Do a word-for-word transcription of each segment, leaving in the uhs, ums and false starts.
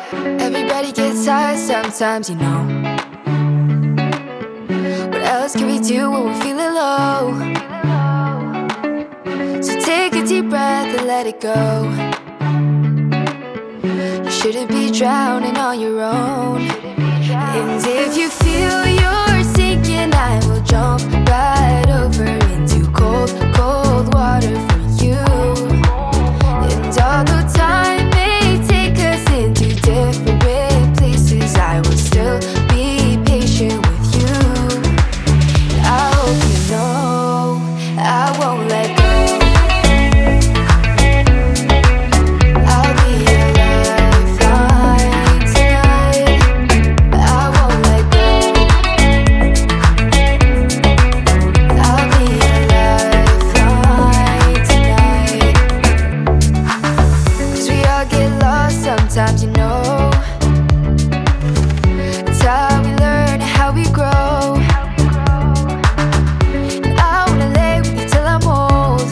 Everybody gets tired sometimes, you know. What else can we do when we're feeling low? So take a deep breath and let it go. You shouldn't be drowning on your own. And if you feel you're sinking, I will jump right over into cold, cold water for you. And although time may take us into different places, I will still be patient with you. I hope you know I won't let go. I'll be your lifeline tonight. I won't let go. I'll be your lifeline tonight. 'Cause we all get lost sometimes, you know. It's how we learn, how we grow. And I wanna lay with you till I'm old.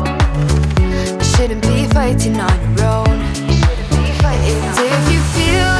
You shouldn't be fighting on your own. And if you feel